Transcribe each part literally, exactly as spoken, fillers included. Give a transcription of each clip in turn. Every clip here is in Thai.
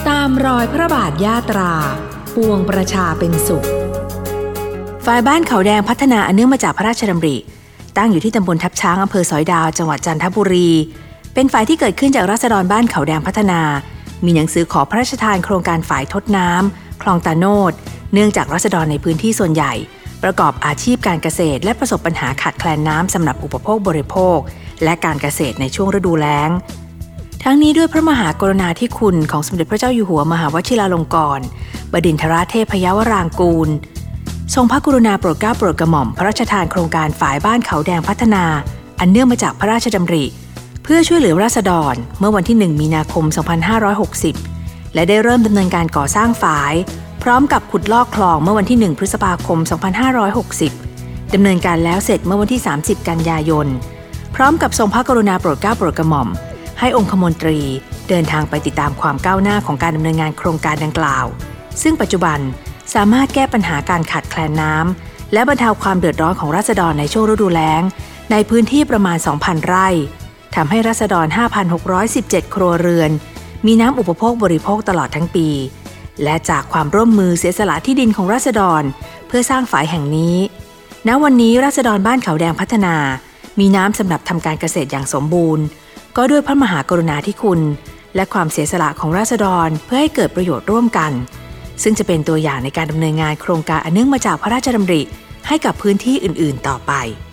ตามรอยพระบาทยาตราปวงประชาเป็นสุขฝ่ายบ้านเขาแดงพัฒนาอันเนื่องมาจากพระราชดำริตั้งอยู่ที่ตำบลทับช้างอำเภอสอยดาวจังหวัดจันทบุรีเป็นฝ่ายที่เกิดขึ้นจากราษฎรบ้านเขาแดงพัฒนามีหนังสือขอพระราชทานโครงการฝ่ายทดน้ำคลองตาโนดเนื่องจากราษฎรในพื้นที่ส่วนใหญ่ประกอบอาชีพการเกษตรและประสบปัญหาขาดแคลนน้ำสำหรับอุปโภคบริโภคและการเกษตรในช่วงฤดูแล้งทั้งนี้ด้วยพระมหากรุณาธิคุณของสมเด็จพระเจ้าอยู่หัวมหาวชิราลงกรณ์บดินทรเทพยวรางกูลทรงพระกรุณาโปรดเกล้าโปรดกระหม่อมพระราชทานโครงการฝ่ายบ้านเขาแดงพัฒนาอันเนื่องมาจากพระราชดำริเพื่อช่วยเหลือราษฎรเมื่อวันที่หนึ่งมีนาคมสองพันห้าร้อยหกสิบและได้เริ่มดำเนินการก่อสร้างฝายพร้อมกับขุดลอกคลองเมื่อวันที่หนึ่งพฤษภาคมสองพันห้าร้อยหกสิบดำเนินการแล้วเสร็จเมื่อวันที่สามสิบกันยายนพร้อมกับทรงพระกรุณาโปรดเกล้าโปรดกระหม่อมให้องคมนตรีเดินทางไปติดตามความก้าวหน้าของการดำเนินงานโครงการดังกล่าวซึ่งปัจจุบันสามารถแก้ปัญหาการขาดแคลนน้ำและบรรเทาความเดือดร้อนของราษฎรในช่วงฤดูแล้งในพื้นที่ประมาณ สองพัน ไร่ทำให้ราษฎร ห้าพันหกร้อยสิบเจ็ด ครัวเรือนมีน้ำอุปโภคบริโภคตลอดทั้งปีและจากความร่วมมือเสียสละที่ดินของราษฎรเพื่อสร้างฝายแห่งนี้ณวันนี้ราษฎรบ้านเขาแดงพัฒนามีน้ำสำหรับทำการเกษตรอย่างสมบูรณ์ก็ด้วยพระมหากรุณาธิคุณและความเสียสละของราษฎรเพื่อให้เกิดประโยชน์ร่วมกันซึ่งจะเป็นตัวอย่างในการดำเนินงานโครงการอันเนื่องมาจากพระราชดำริให้กับพื้นที่อื่นๆต่อไป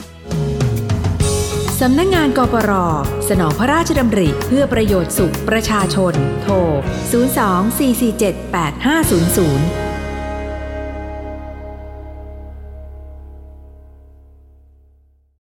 สำนักงานกปร.สนองพระราชดำริเพื่อประโยชน์สุขประชาชนโทรศูนย์ สอง สี่ สี่ เจ็ด แปด ห้า ศูนย์ ศูนย์